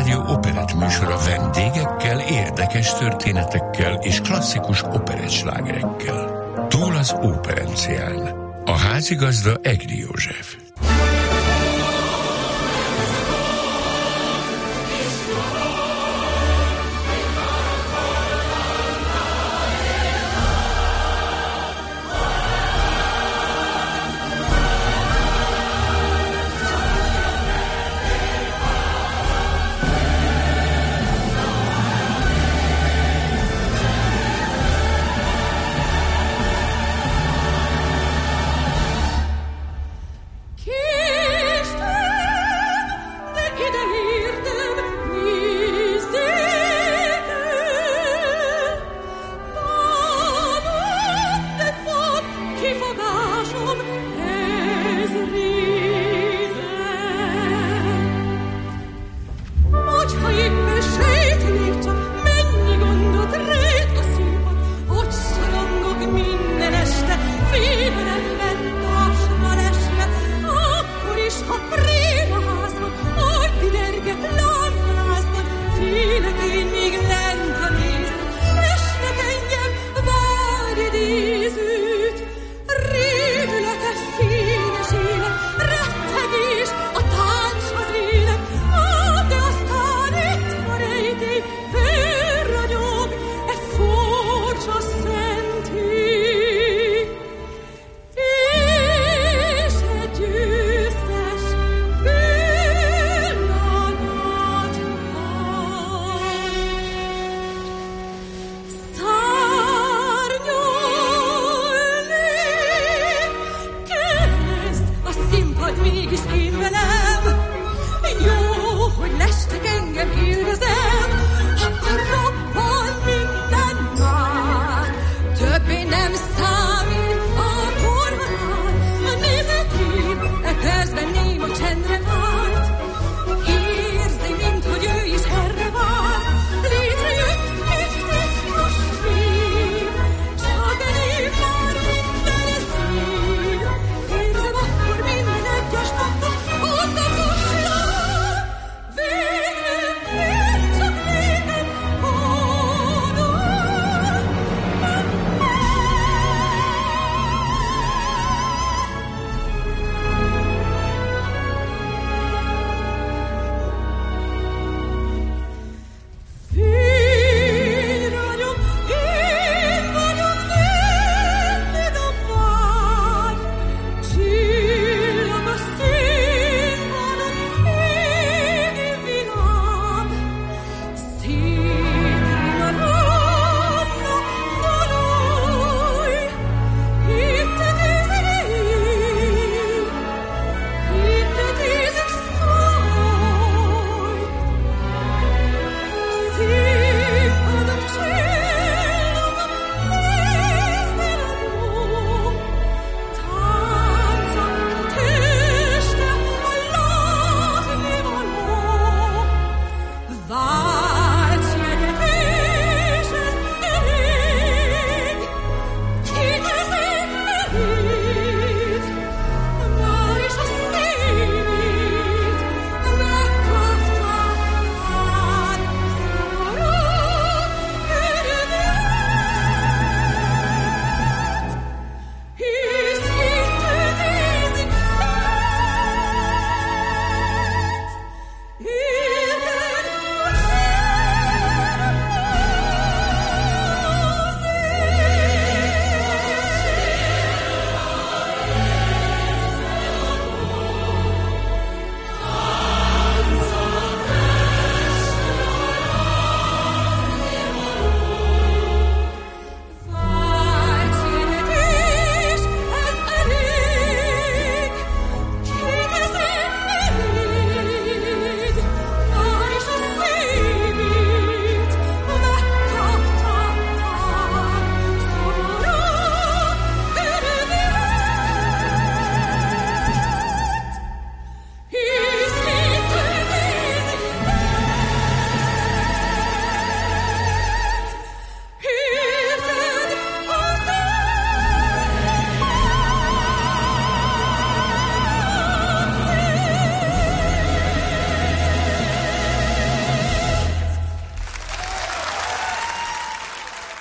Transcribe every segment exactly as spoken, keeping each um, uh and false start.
Klubrádió operett műsora vendégekkel, érdekes történetekkel és klasszikus operettslágerekkel. Túl az óperencián. A házigazda Egri József.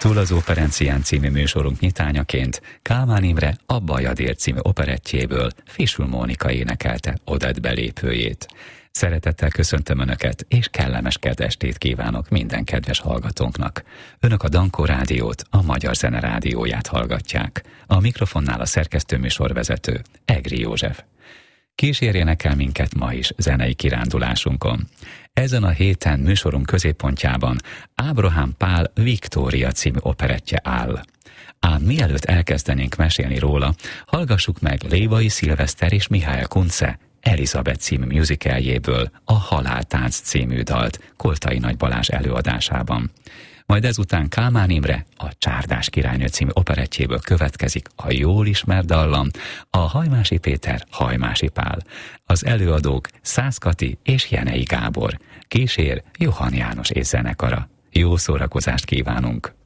Túl az Operencián című műsorunk nyitányaként Kálmán Imre a Bajadér című operettjéből Fisül Mónika énekelte Odette belépőjét. Szeretettel köszöntöm Önöket, és kellemes kedvestét kívánok minden kedves hallgatónknak. Önök a Dankó Rádiót, a Magyar Zene Rádióját hallgatják. A mikrofonnál a szerkesztőműsorvezető Egri József. Kísérjenek el minket ma is zenei kirándulásunkon. Ezen a héten műsorunk középpontjában Ábrahám Pál Viktória című operettje áll. Ám mielőtt elkezdenénk mesélni róla, hallgassuk meg Lévai Szilveszter és Mihály Kunce Elizabeth című musicaljéből a Haláltánc című dalt Koltai Nagy Balázs előadásában. Majd ezután Kálmán Imre a Csárdás királynő című operettjéből következik a jól ismert dallam, a Hajmási Péter, Hajmási Pál. Az előadók Szász Kati és Jenei Gábor. Kísér Johann János és zenekara. Jó szórakozást kívánunk!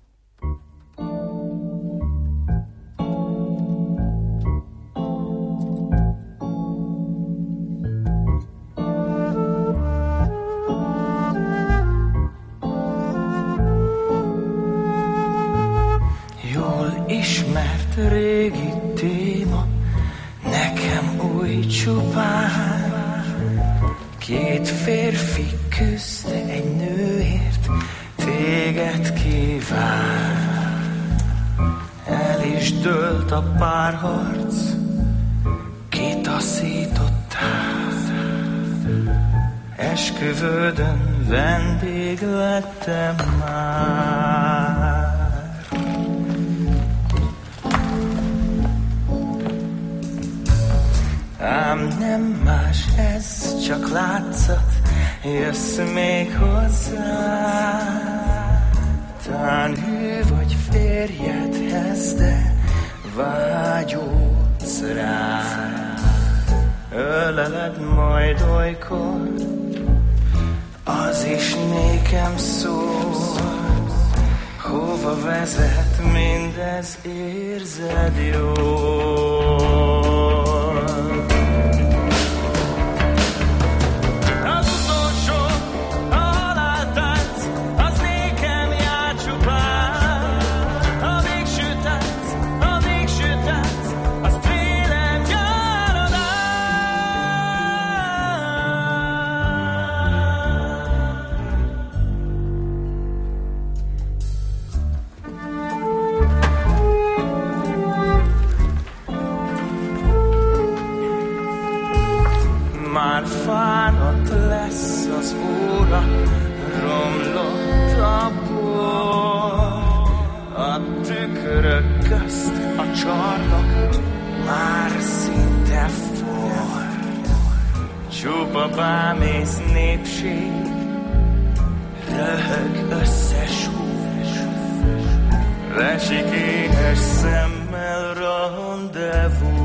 Ismert régi téma, nekem új csupán. Két férfi küzd egy nőért, téged kíván. El is dőlt a párharc, kitaszítottál. Esküvődön vendég lettem már. Ám nem más ez, csak látszat, jössz még hozzá. Tán hű vagy férjedhez, de vágyódsz rá. Öleled majd olykor, az is nékem szól. Hova vezet mindez, érzed jól? Fáradt lesz az óra, romlott a bor. A tükrök közt a csarnok már szinte forr. Csupa bámész népség, röhög összesús. Lesik éhes szemmel rendezvú.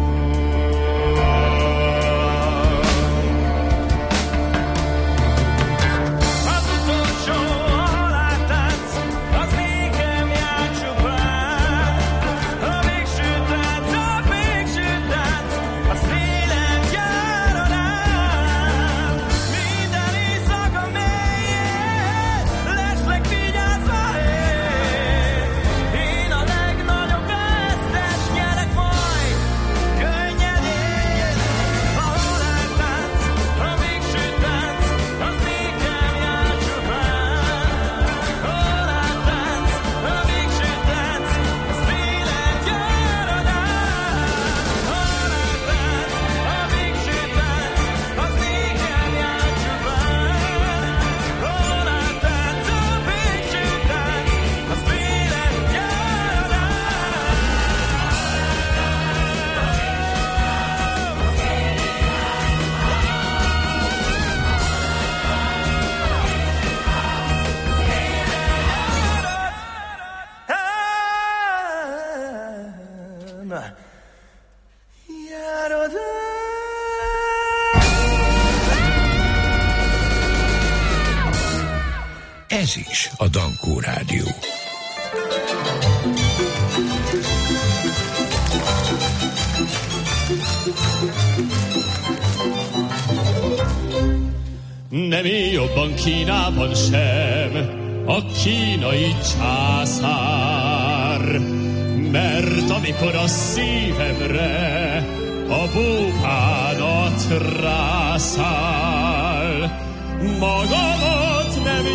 Ez is a Dankó Rádió. Nem él jobban Kínában sem, a kínai császár, mert amikor a szívemre a búbánat rászáll, magamat nem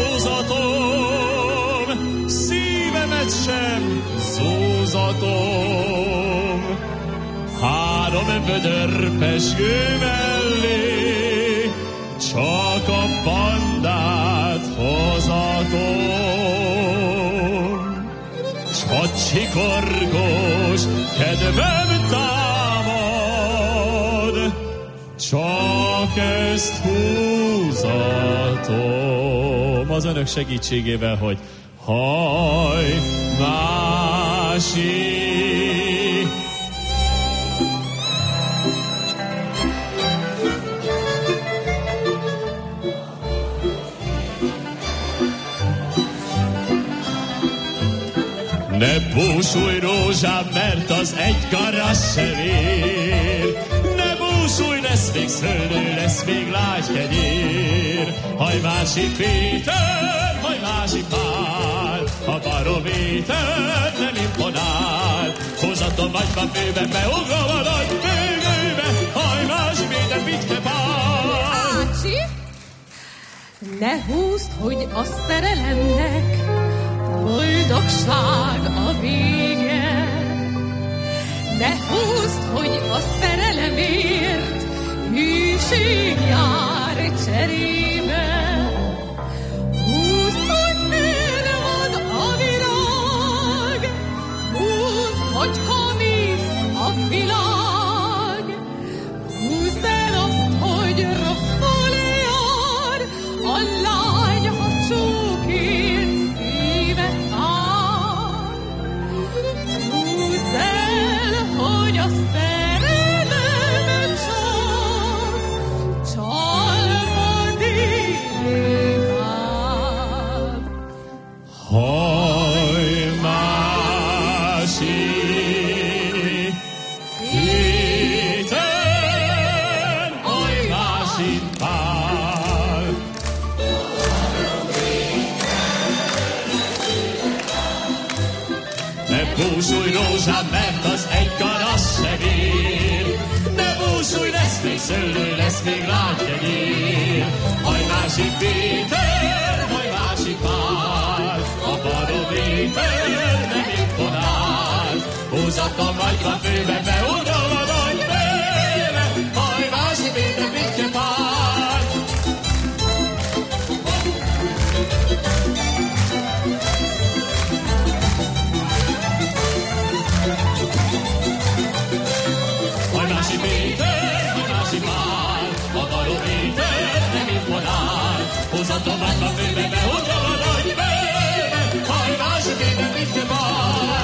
nyúzatom, szívemet sem zúzatom. Három vödör pezsgő mellé csak a bandát hozatom. S a csikorgós kedvem támad, csak ezt húzatom. Az önök segítségével, hogy haj másik. Ne búsulj rózsám, mert az egy garázs se vér. Ne búsulj, lesz még szőlő, lesz még lágy kenyér. Haj másik Péter, haj másik Pál, a barométer nem imponál. Húzatom nagyban főben, beugrom a nagy bőgőbe. Haj másik Péter, mit kell Pál? Ácsi, ne húzd, hogy a szerelemnek boldogság a vége. Ne húzd, hogy a szerelemért hűség jár cserébe. Húzd, hogy félre van a virág, húzd, hogy kamisz a világ. Húzd el azt, hogy rosszul jár a lány, ha csókért hogy a szerelem csak csalva dél. Haj másik Péter, haj másik Pál. Ne búsulj rózsám, mert az egy garassz se vér. Ne búsulj, lesz még szőlő, lesz még lágy kenyér. Haj másik Péter, haj másik Pál, a barométer nem imponál. Húzatom nagyban főbe, beugrom a nagy főbe. Haj másik Péter, mit kell Pál? Húzatom nagyban főbe, beugrom a nagy főbe. Haj másik Péter, mit kell Pál?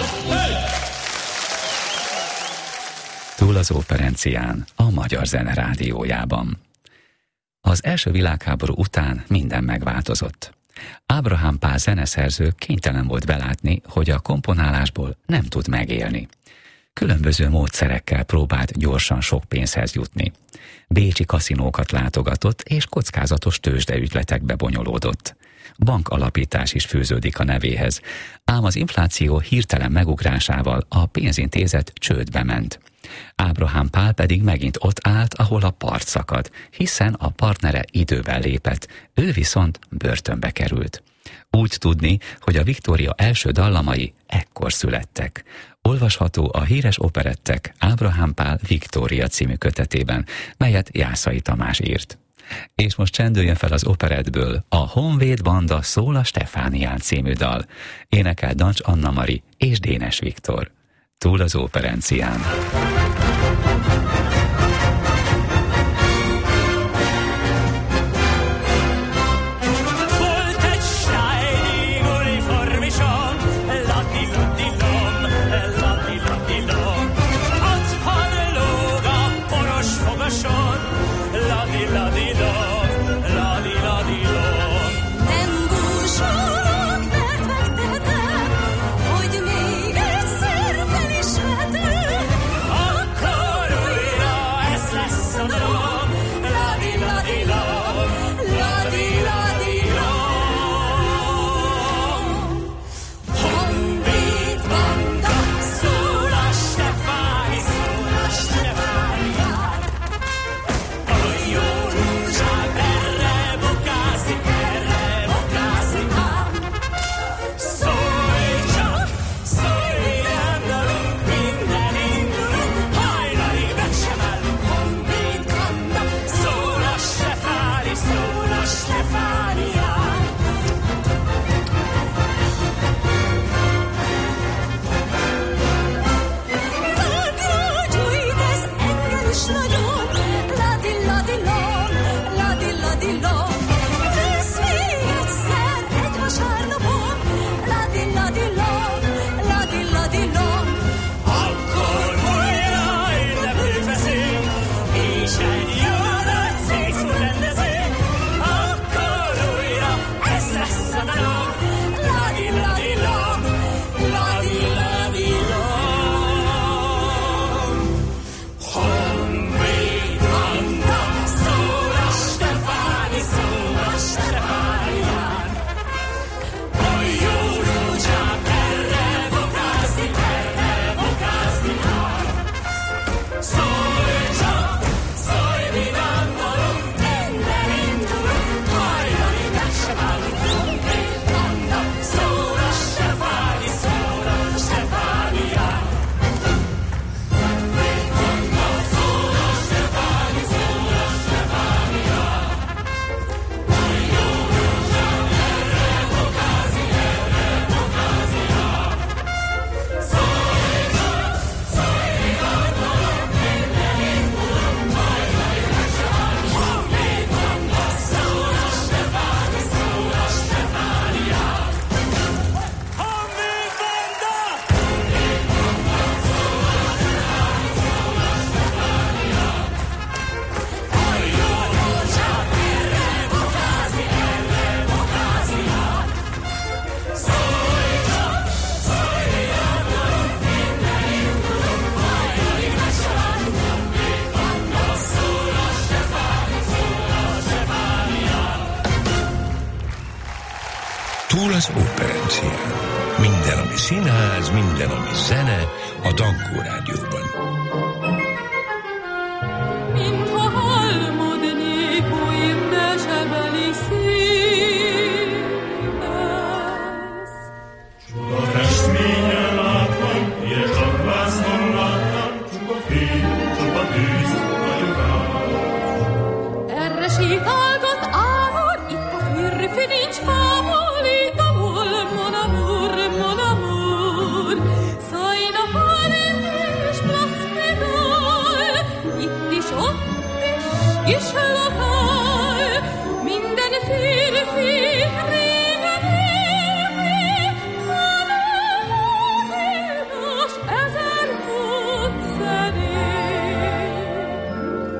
Túl az operencián, a Magyar Zene Rádiójában. Az első világháború után minden megváltozott. Ábrahám Pál zeneszerző kénytelen volt belátni, hogy a komponálásból nem tud megélni. Különböző módszerekkel próbált gyorsan sok pénzhez jutni. Bécsi kaszinókat látogatott, és kockázatos tőzsdeügyletekbe bonyolódott. Bankalapítás is fűződik a nevéhez, ám az infláció hirtelen megugrásával a pénzintézet csődbe ment. Ábrahám Pál pedig megint ott állt, ahol a part szakad, hiszen a partnere időben lépett, ő viszont börtönbe került. Úgy tudni, hogy a Viktória első dallamai ekkor születtek. Olvasható a híres operettek Ábrahám Pál Viktória című kötetében, melyet Jászai Tamás írt. És most csendüljön fel az operettből a Honvéd Banda szól a Stefánián című dal. Énekel Dancs Anna Mari és Dénes Viktor. Túl az operencián. Hogy még egyszer felismertem, túl az Operencián. Minden, ami színház, minden, ami zene, a Dankó Rádióban. Mintha álmodnék oly mesebeli színhez. Csupa festményen láttam, ilyen csak vásznon láttam, csupa fény, csupa tűz, vagyok ám. Erre sétálgat állar, itt a férfi nincs kámol, itt a hol, mon amour, mon amour. Szajna hálén és plasztikál, itt is, ott is, kis lokál. Minden férfi régen élni, aláhítas ezer módszerét.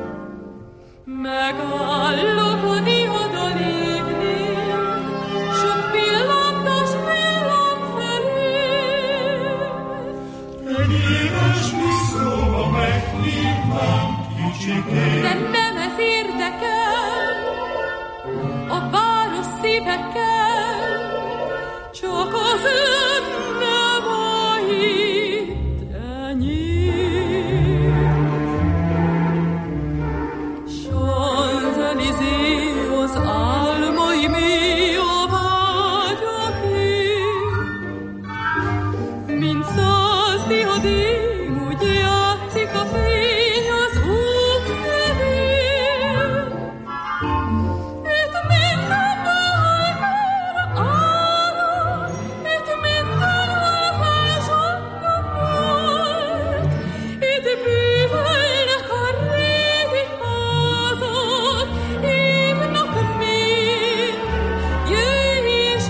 Megállok a diadalépnél, sok pillantas villam felé. Egy éves visszóba meghívnám kicsikét. De nem ez érdekel, a város szívekkel, csak az ön nem a hit enyém. Champs-Élysées az álmai mi a vágyak én. Mint száz diadém, úgy játszik a fény az út nevén. Itt minden bajkár árad, itt minden felzsakkan volt. Itt bűvölnek a régi házak, hívnak mind, jöjj és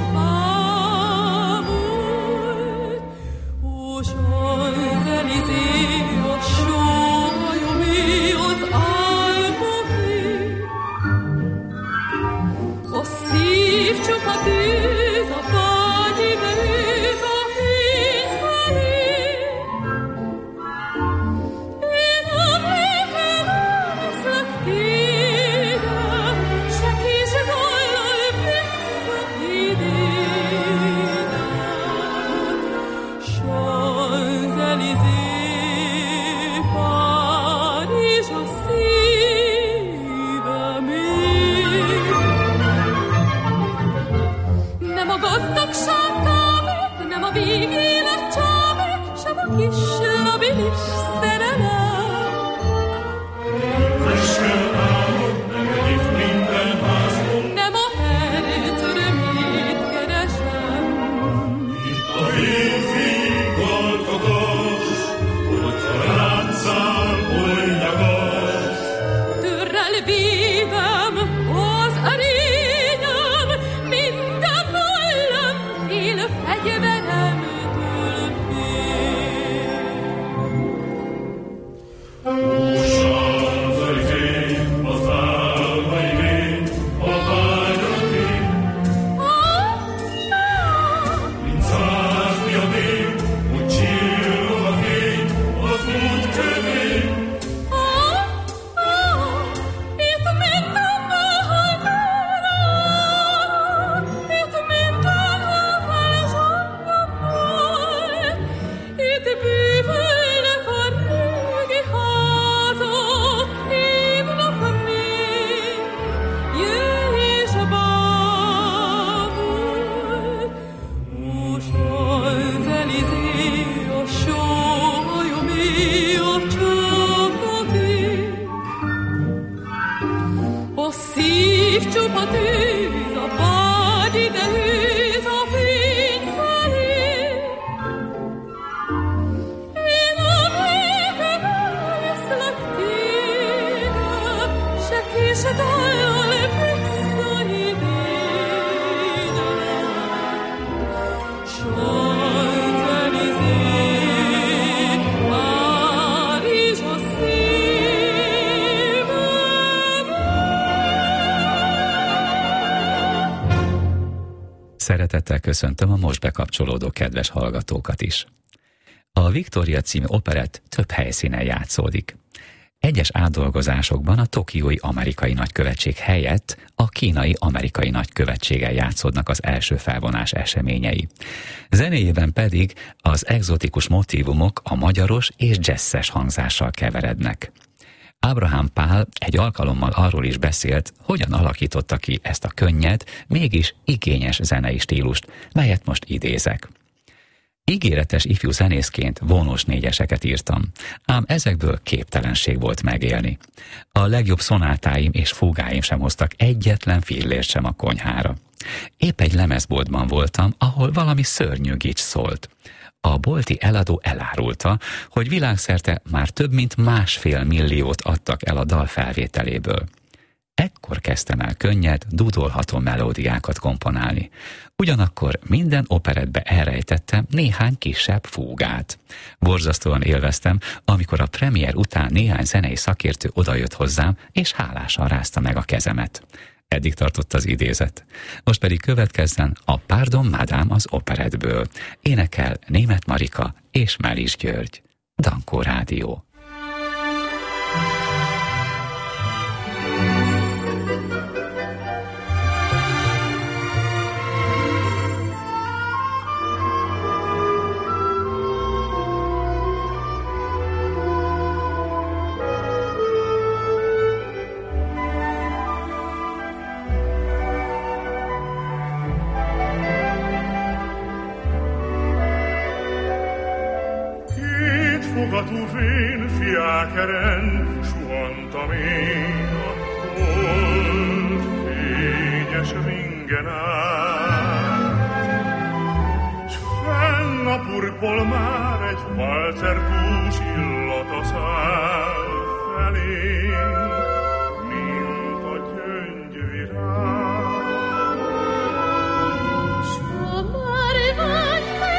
bámult. Ó, Champs-Élysées, a sólyomé az álmoké. A szív csupa tűz, a vágy idehűz a fény felé. Én emléken elveszlek téged, se kis dallal visszaidézed. Champs-Élysées, Párizs a szívemé. Nem a gazdagság kámít, nem a végélet csámít, sem a kis labilis szerelem. Fröskel álmod, neked itt minden házon. Nem a herc örömét keresem. Itt a férfi golkotos, hogyha látszál, oly nyagos. Törrel védem az erényem, minden mellem fél fegyveremtől fél. Champs-Élysées, az álmai vény, a vágyak én. Mint száz diadém, úgy csillog a fény, az út kövén. Itt minden bajkár árad, itt minden felzsakkan volt. Itt bűvölnek a régi házak, hívnak mind, jöjj és bámult. Ó, Champs-Élysées, a sólyomé a csapaké. A szív csupa tűz, a vágy idehűz a fény felé. Én emléken elveszlek téged, se kis dallal visszaidézed. Champs-Élysées, Párizs a szívemé. Szeretettel köszöntöm a most bekapcsolódó kedves hallgatókat is. A Viktória című operett több helyszínen játszódik. Egyes átdolgozásokban a tokiói amerikai nagykövetség helyett a kínai amerikai nagykövetséggel játszódnak az első felvonás eseményei. Zenéjében pedig az egzotikus motívumok a magyaros és jazzes hangzással keverednek. Ábrahám Pál egy alkalommal arról is beszélt, hogyan alakította ki ezt a könnyed, mégis igényes zenei stílust, melyet most idézek. Ígéretes ifjú zenészként vonós négyeseket írtam, ám ezekből képtelenség volt megélni. A legjobb szonátáim és fúgáim sem hoztak egyetlen fillért sem a konyhára. Épp egy lemezboltban voltam, ahol valami szörnyű gics szólt. A bolti eladó elárulta, hogy világszerte már több mint másfél milliót adtak el a dal felvételéből. Ekkor kezdtem el könnyed, dúdolható melódiákat komponálni. Ugyanakkor minden operettbe elrejtettem néhány kisebb fúgát. Borzasztóan élveztem, amikor a premier után néhány zenei szakértő odajött hozzám, és hálásan rázta meg a kezemet. Eddig tartott az idézet. Most pedig következzen a Pardon Madame az operettből. Énekel Németh Marika és Melis György. Dankó Rádió. Fogatú fén fiákeren suhantam én a hold fényes ringen át, s fenn a purpol már egy valcertús illata száll felénk, mint a gyöngyvirág. S a márvány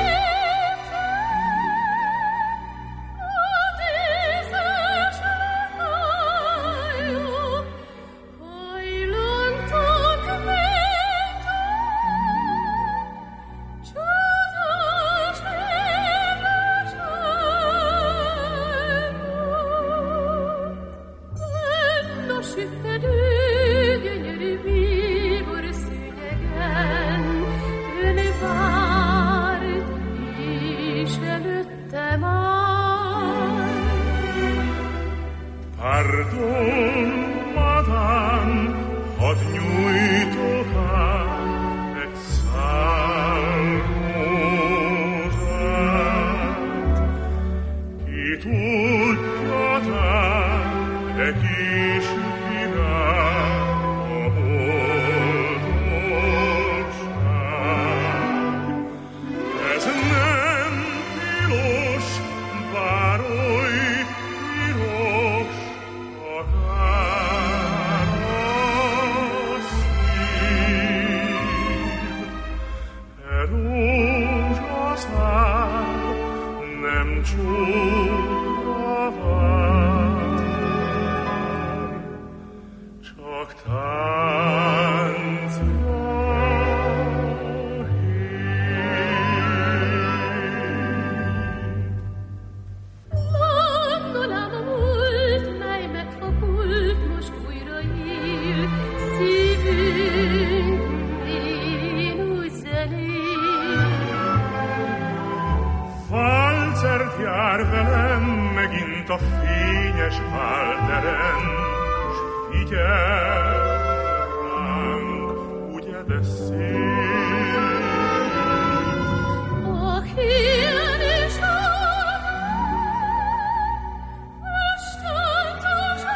Pardon, madame, hadd nyújtok át egy szál rózsát. Ki tudja tán, e kis virág a boldogság. Ez nem tilos, bár oly tilos, csókra vár, csak táncra hív. Gondolám a múlt, mely megfakult, most újra él, szívünk én úgy zenél. Valcert jár velem megint a fényes válteren, s figyel ránk, ugye de szép. A hír és a stancos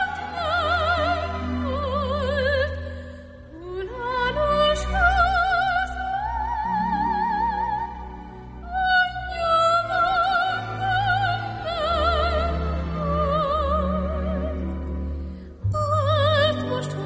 átlált, ulános háza, hát most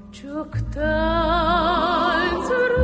Csak táncról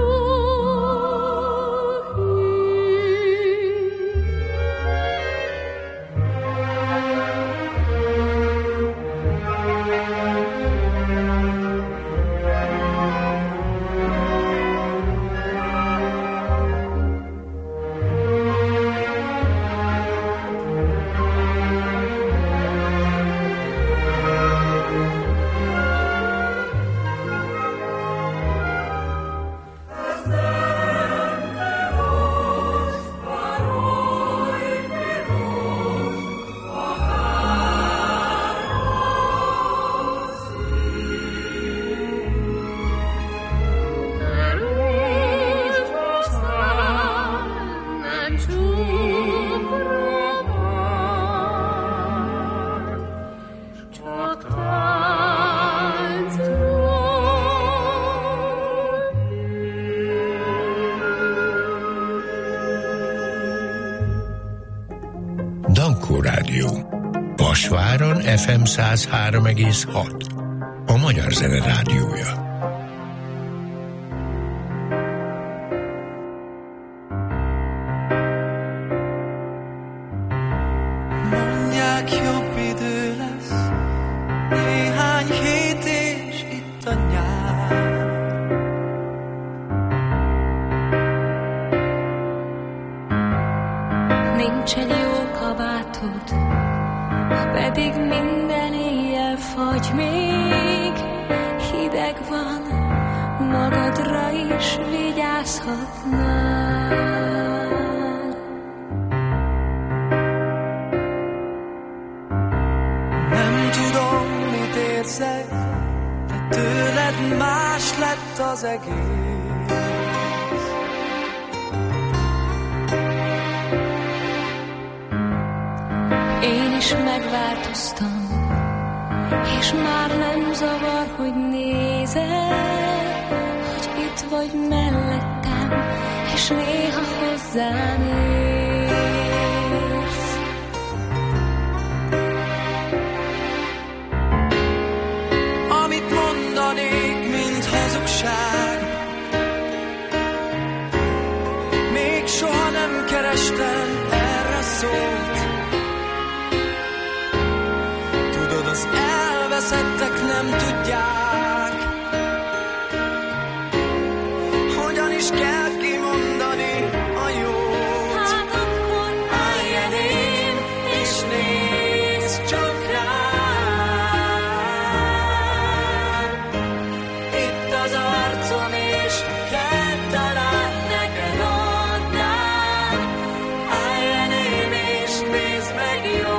Dankó Rádió. Vasváron ef em száz három egész hat. A Magyar Zene Rádiója. Mondják, jobb idő lesz, néhány hét és itt a nyár. Nincs egy jó kabátod, pedig minden éjjel fagy még. Hideg van, magadra is vigyázhatnál. Nem tudom, mit érzek, de tőled más lett az egész. Én is megváltoztam, és már nem zavar, hogy nézel, hogy itt vagy mellettem, és néha hozzám érsz. Amit mondanék, mint hazugság, még soha nem kerestem erre szót. Az elveszettek nem tudják, hogyan is kell kimondani a jót. Hát akkor állj elém, és nézz csak rám. Itt az arcom, és kell talán neked adnám. Állj elém, és nézd meg jól.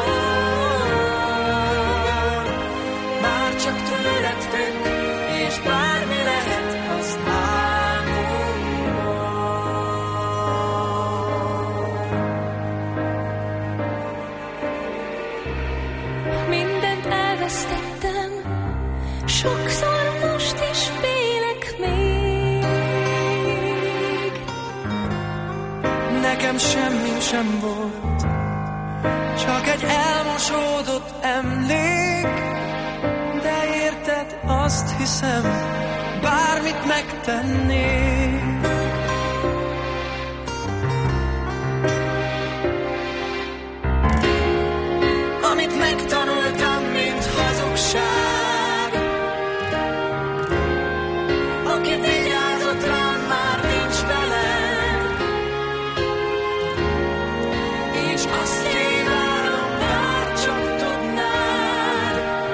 Csak tőled függ, és bármi lehet, az álmomban. Mindent elvesztettem, sokszor most is félek még. Nekem semmim sem volt, csak egy elmosódott emlék. Érted, azt hiszem, bármit megtennék. Amit megtanultam, mint hazugság, aki vigyázott rám, már nincs velem, és azt kívánom, bár csak tudnád,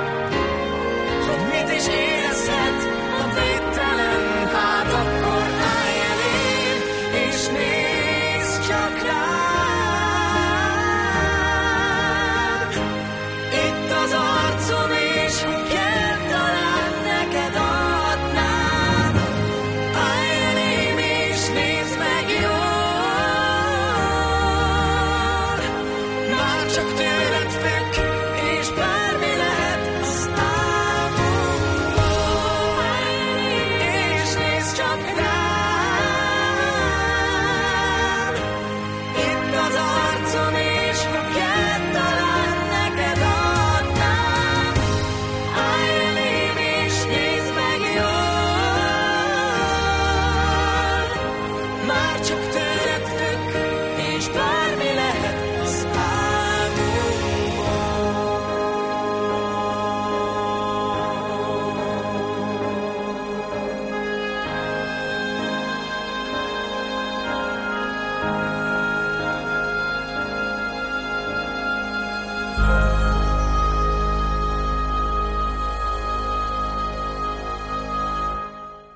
mit is érezhet a védtelen. Hát akkor állj elém, és nézz csak rám.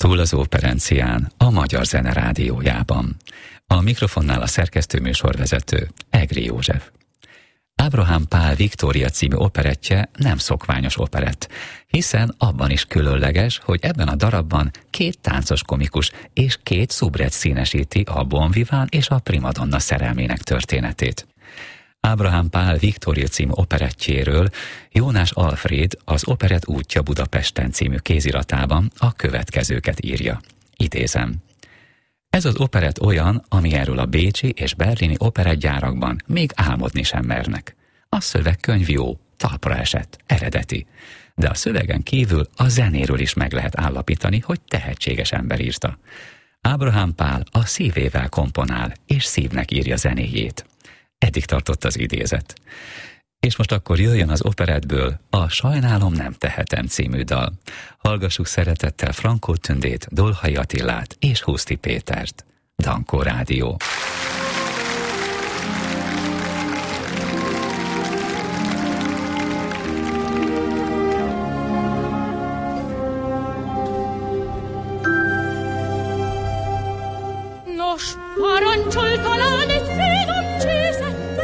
Túl az Operencián, a Magyar Zene Rádiójában. A mikrofonnál a szerkesztő műsorvezető, Egri József. Ábrahám Pál Viktória című operettje nem szokványos operett, hiszen abban is különleges, hogy ebben a darabban két táncos komikus és két szubret színesíti a Bon Vivant és a primadonna szerelmének történetét. Ábrahám Pál Viktória című operettjéről Jónás Alfréd az Operett útja Budapesten című kéziratában a következőket írja. Idézem. Ez az operett olyan, ami erről a bécsi és berlini operettgyárakban még álmodni sem mernek. A szövegkönyv jó, talpra esett, eredeti, de a szövegen kívül a zenéről is meg lehet állapítani, hogy tehetséges ember írta. Ábrahám Pál a szívével komponál, és szívnek írja zenéjét. Eddig tartott az idézet. És most akkor jöjjön az operettből a Sajnálom nem tehetem című dal. Hallgassuk szeretettel Frankó Tündét, Dolhai Attilát és Huszti Pétert. Dankó Rádió. Nos, parancsol talán egy finom csészetteát.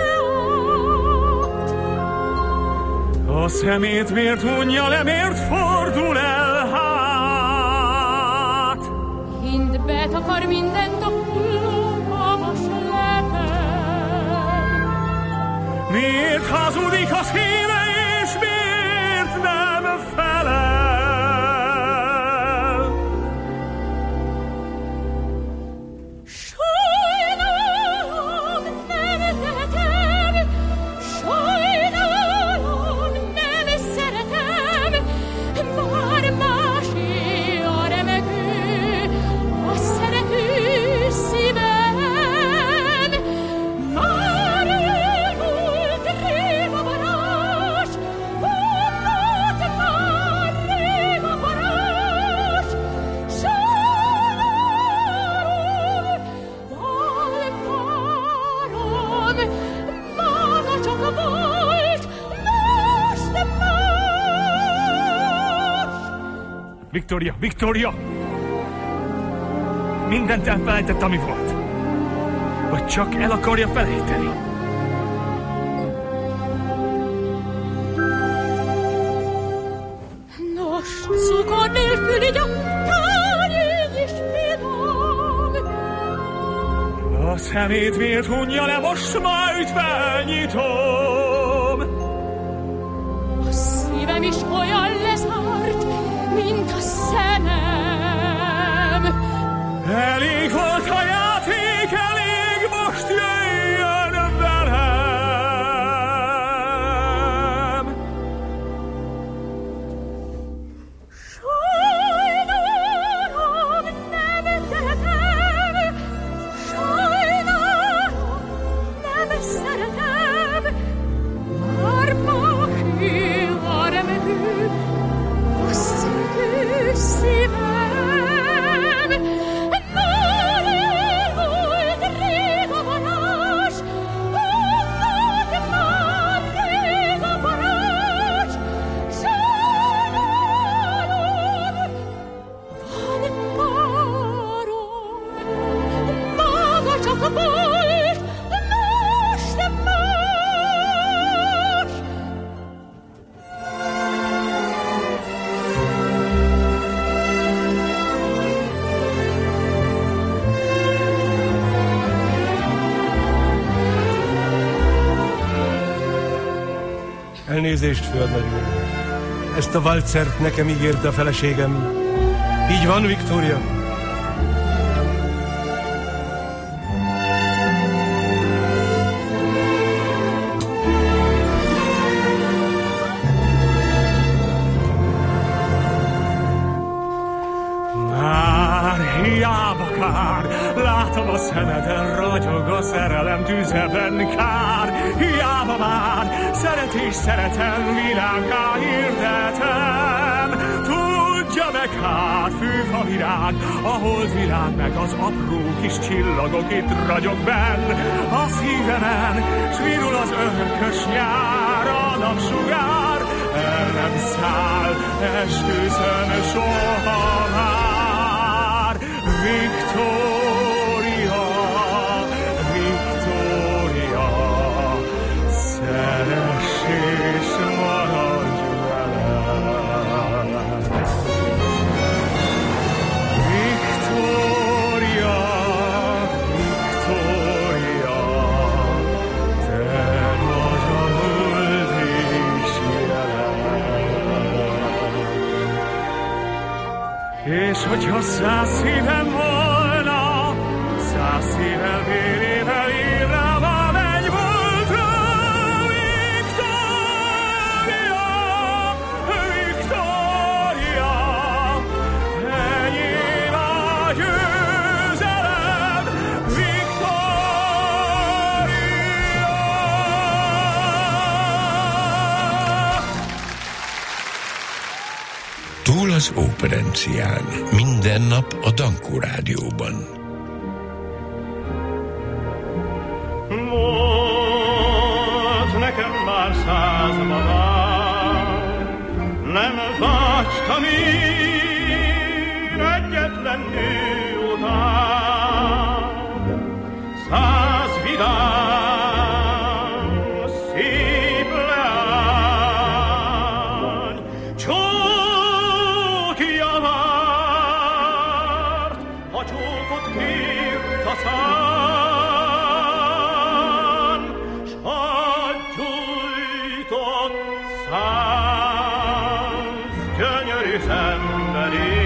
A szemét miért hunja le, miért fordul el hát? Hind betakar mindent a hulló havas lepel. Miért hazudik a szíve, és miért nem felel? Viktória, Viktória! Mindent elfelejtett, ami volt. Vagy csak el akarja felejteni. Nos, cukor nélkül így a tárgy így is finom. A szemét miért hunja le, most majd felnyitom. A szívem is olyan lezárt, mint a szemem. Elég volt a játék, elég, most jöjjön velem. Sajnálom, nem tehetem, sajnálom, nem szeretem. Már maki a remegő, a szűkő szívem. Már elmúlt rég a varázs, onnan már rég a varázs. Sajnálom, van párom, maga csak volt, most más. Elnézést, földnagy úr. Ezt a valcert nekem ígérte a feleségem. Így van, Viktória? Már hiába kár, látom a szemeden ragyog a szerelem tüzeben kár. Hiába már, szeretés szeretem, világgá hirdetem. Tudja meg hát, fűfa virág, a holdvilág meg az apró kis csillagok itt ragyog benn a szívemen, s virul az örökös nyár, a napsugár el nem száll, esküszöm soha már. És hogyha száz szívem volna, száz szívvel vérével írnám a mennyboltra. Viktória, Viktória, enyém a győzelem, Viktória. Túl az Óperencián. Minden nap a Dankó Rádióban. Volt nekem már száz babám, nem vágytam én egyetlen nő után. Száz vidám, szép leány, csókja várt, a csókot kért a szán, s hadd gyújtott száz gyönyörű szenvedély.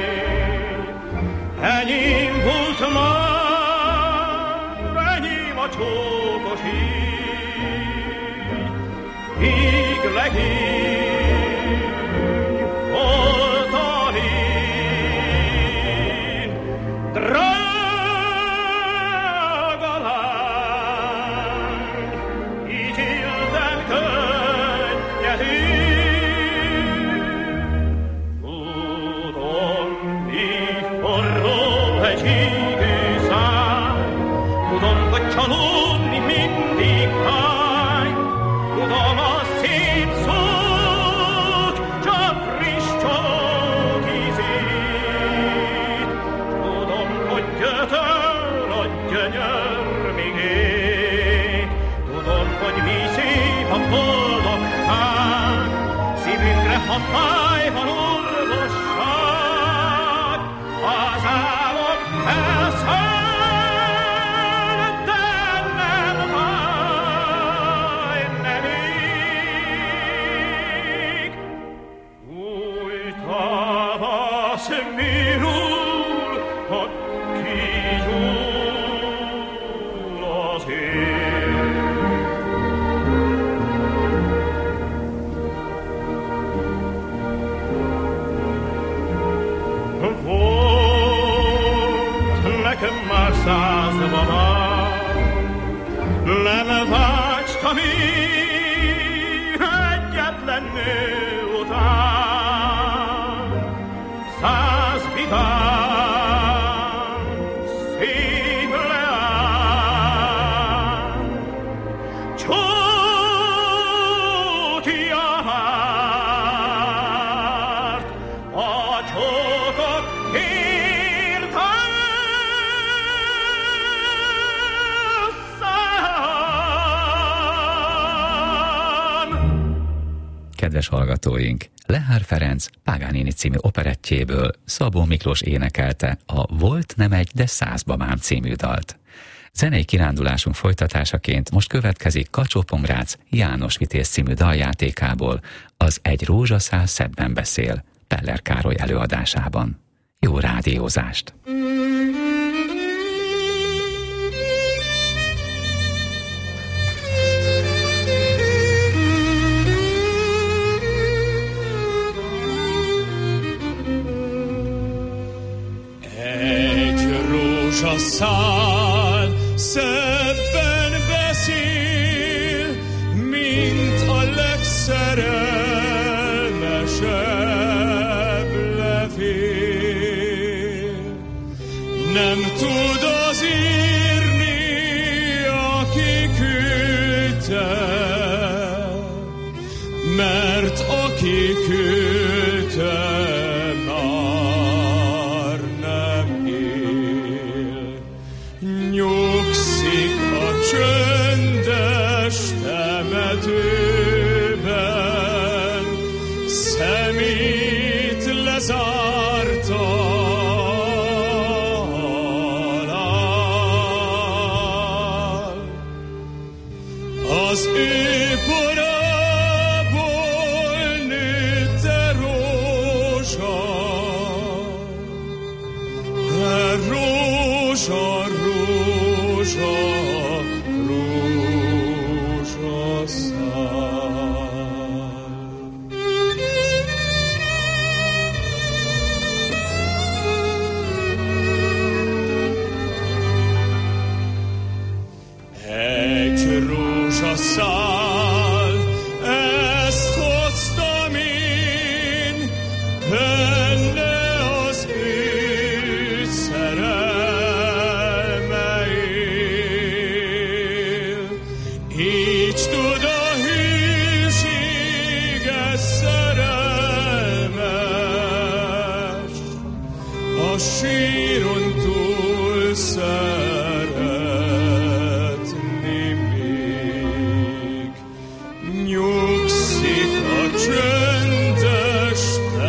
Enyém volt már, enyém a csókos így, míg legény voltam én. Drága lány, így éltem könnyedén. Tudom, mi forró egy hígő száj, tudom, hogy csalódni mindig fáj. Tudom, a szép szót, csak friss csók ízét. Tudom, hogy gyötör a gyönyör migét. Tudom, hogy mi szép a boldogság, szívünkre, ha fáj van orvosság. Az álom elszáll, de nem fáj, nem ég. Új tavasz virul, hogy kigyúl az ég. Volt nekem már száz babám, nem vágytam én egyetlen nő után. Száz vidám, szép leány, csókja várt, a csókot kért a szán. Kedves hallgatóink, Lehár Ferenc Paganini című operettjéből Szabó Miklós énekelte a Volt nem egy, de száz babám című dalt. Zenei kirándulásunk folytatásaként most következik Kacsó-Pongrác János Vitéz című daljátékából az Egy rózsaszáz szedben beszél Peller Károly előadásában. Jó rádiózást! Rózsaszál szebben beszél, mint a legszerelmesebb levél. Nem tud az írni, aki küldte, mert aki küldte csöndes temetőben, szemét lezárta halál. Az ő porából nőtte rózsa, síron túl szeretni még. Nyugszik a csöndes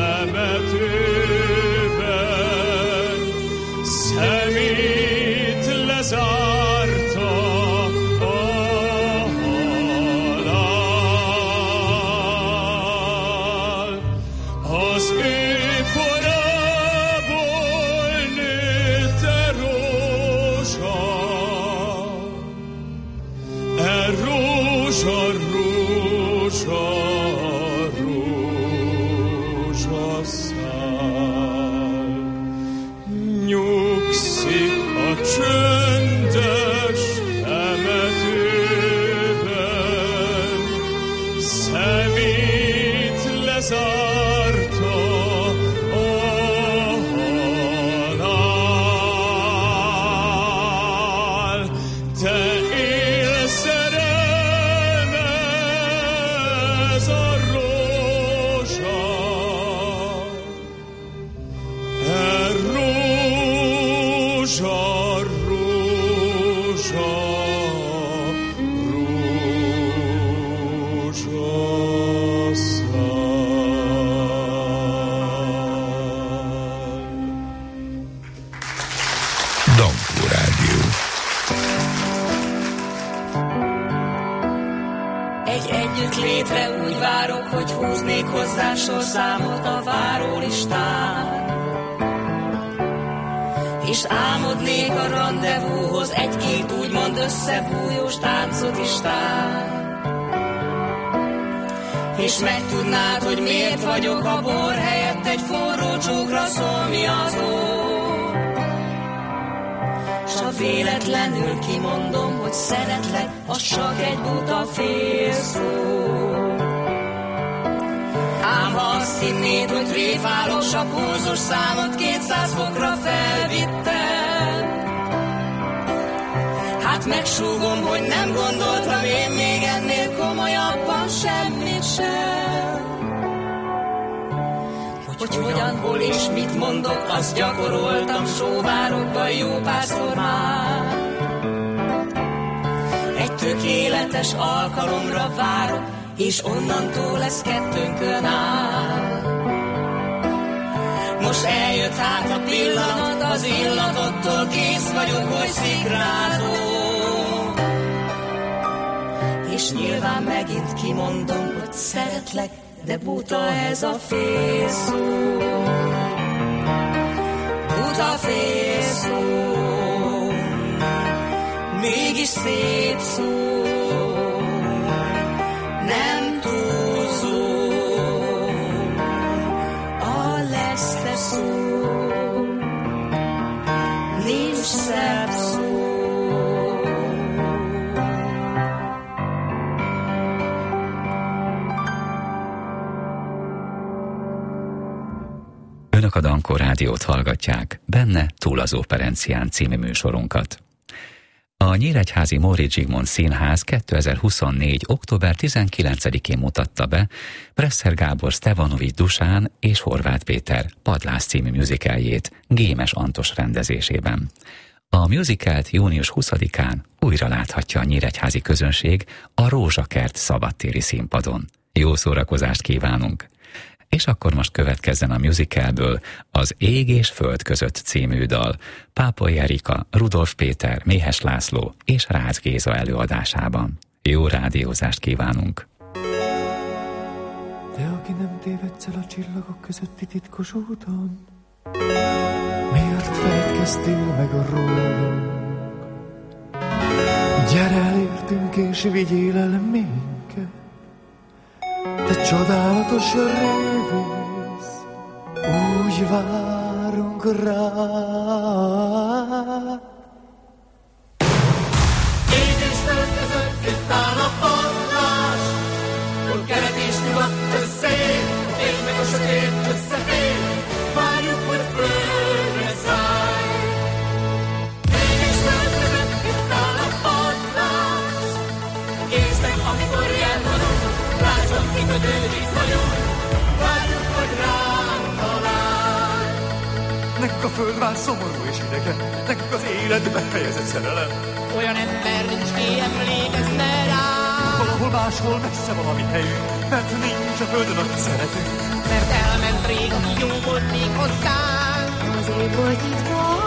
temetőben, szemét lezárta a halál. Az ő korából nőtte rózsa, e rózsa, rózsa, rózsaszál. Nyugszik a csöndes temetőben, szemét lezárta a halál. Te élsz, szerelem, ez a rózsa, e rózsa, rózsa, rózsaszál. Dankó Rádió. Egy együtt létre úgy várok, hogy húznék hozzá sorszámot a várólistán. És álmodnék a randevúhoz egy-két úgymond összebújós táncot is tár. És megtudnád, hogy miért vagyok a bor helyett egy forró csókra szomjazó. S ha véletlenül kimondom, hogy szeretlek, az csak egy buta félszó. Ám ha azt hinnéd, hogy tréfálok, s a pulzus számot kétszáz fokra felvittem, hát megsúgom, hogy nem gondoltam én még ennél komolyabban semmit sem. Hogy, hogy hogyan, hol és mit mondok, azt gyakoroltam sóvárokban jó párszor már. Egy tökéletes alkalomra várok, és onnantól lesz kettőnkön áll. Most eljött hát a pillanat, az illatottól kész vagyok, hogy szikrázom. És nyilván megint kimondom, hogy szeretlek, de buta ez a félszó. Buta félszó, mégis szép szó. Nem túlzó a leszte szó, nincs szebb szó. Önök a Dankó Rádiót hallgatják, benne Túl az Operencián című műsorunkat. A Nyíregyházi Móricz Zsigmond Színház kétezer-huszonnégy. október tizenkilencedikén mutatta be Presser Gábor Stevanovics Dusán és Horváth Péter Padlás című musicaljét Gémes Antos rendezésében. A musicalt június huszadikán újra láthatja a nyíregyházi közönség a Rózsakert szabadtéri színpadon. Jó szórakozást kívánunk! És akkor most következzen a musicalből az Ég és Föld között című dal Pápai Erika, Rudolf Péter, Méhes László és Rácz Géza előadásában. Jó rádiózást kívánunk! Te, aki nem tévedsz el a csillagok közötti titkos úton, miért feledkeztél meg a rólunk? Gyere elértünk és vigyél el minket, te csodálatos révész, úgy várunk rád. Ég és föld között itt áll a padlás, hol kelet és nyugat összeér, és meg a sötét összefér, várjuk, hogy földre szállj. Ég és föld között itt áll a padlás, és meg amikor jelmondunk, rácson kikötő itt vagyunk, várjuk, hogy ránk találj. nekik a föld már szomorú és idegen, nekik az élet befejezett szerelem. Olyan ember nincs, ki emlékezne rá. Valahol máshol messze valami helyünk, mert nincs a földön, akit szeretünk. Mert elment rég, aki jó volt még hozzánk. Azért volt itt van.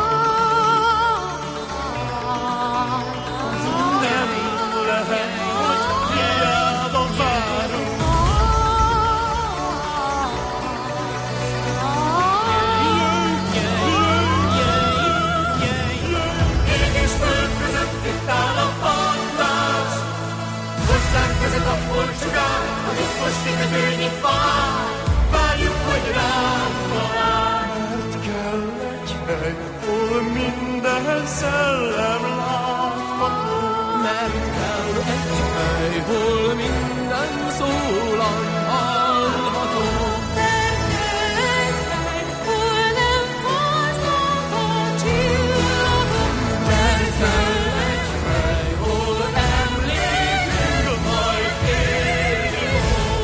Nem lehet, hogy hiába várunk. Ég és föld között itt áll a padlás. Hozzánk vezet a holcsugár, amit most kikötő nyitva áll. Várjuk, hogy ránk talál. Mert kell egy hely, hol minden szellem látható. Mert kell egy hely, hol minden szólam hallható. Mert kell egy hely, hol nem fáznak a csillagok. Mert kell egy hely, hol emlékünk majd élni.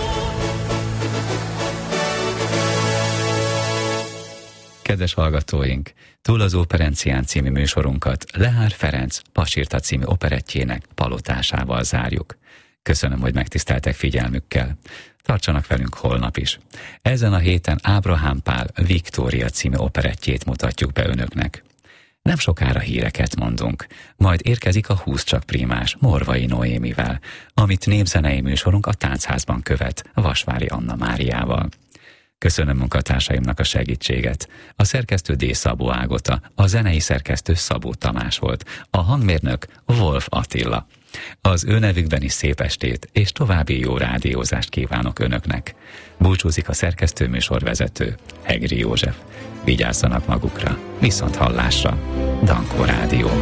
Kedves hallgatóink, Túl az Óperencián című műsorunkat Lehár Ferenc Pasirta című operettjének palotásával zárjuk. Köszönöm, hogy megtiszteltek figyelmükkel. Tartsanak velünk holnap is. Ezen a héten Ábrahám Pál Viktória című operettjét mutatjuk be önöknek. Nem sokára híreket mondunk, majd érkezik a Húsz csak prímás Morvai Noémivel, amit népzenei műsorunk a Táncházban követ Vasvári Anna Máriával. Köszönöm munkatársaimnak a segítséget. A szerkesztő D. Szabó Ágota, a zenei szerkesztő Szabó Tamás volt, a hangmérnök Wolf Attila. Az ő nevükben is szép estét és további jó rádiózást kívánok önöknek. Búcsúzik a szerkesztő műsorvezető, Egri József. Vigyázzanak magukra, viszont hallásra. Dankó Rádió.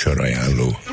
műsorajánló.